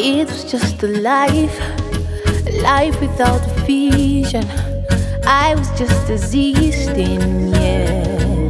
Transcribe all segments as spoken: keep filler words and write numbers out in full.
It was just a life, a life without a vision. I was just existing, yeah.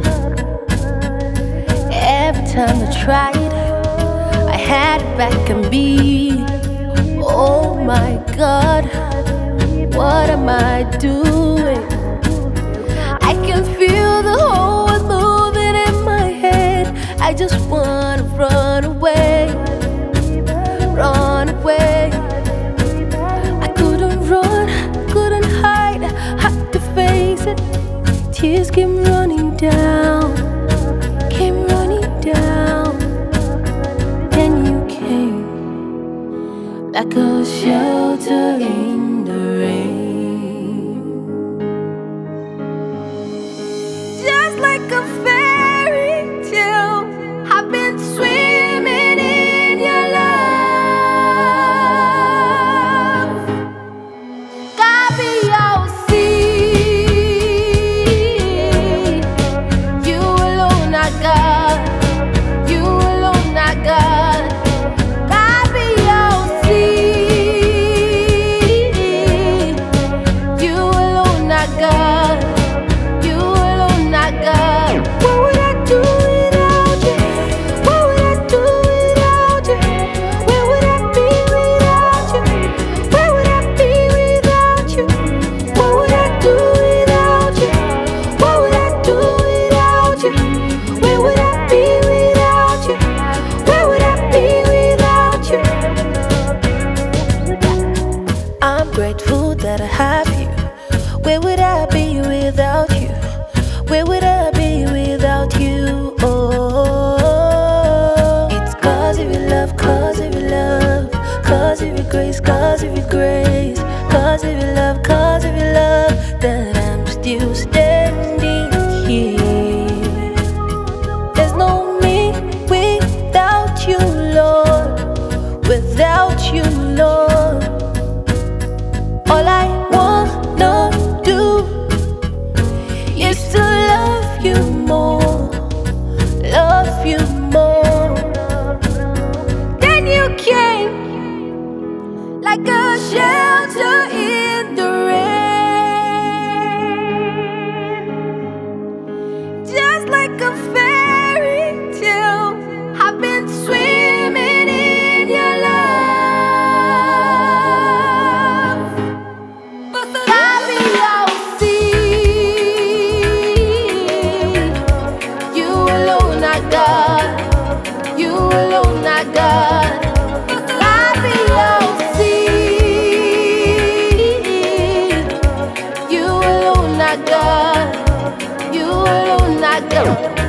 Every time I tried, I had it back and beat. Oh my God, what am I doing? I can feel the whole world moving in my head. I just wanna run away, run away. I couldn't run, couldn't hide, had to face it. Tears came running down, came running down. Then you came like a shelter in the rain, just like a fairy tale. I've been swimming in your love. God be your sea. You alone are God. You alone are God. God be your sea. You alone are God. You alone are God. What would I do without you? What would I do without you? Where would I be without you? Where would I be without you? What would I do without you? What would I do without you? Where would I be without you? Where would I be without you? I'm grateful that I have you. Where would I be without you? Where would I be without you? Oh, it's cause of your love, cause of your love, cause of your grace, cause of your grace, cause of your love, cause of your love, that I'm still standing here. There's no me without you, Lord, without you, Lord. All I wanna do is to love you more, love you more. Then you came like a shelter in the rain, just like a fairy tale. I've been swimming in your love. God be your sea. You alone are God. You alone are God. God be your sea. You alone are God. You alone are God.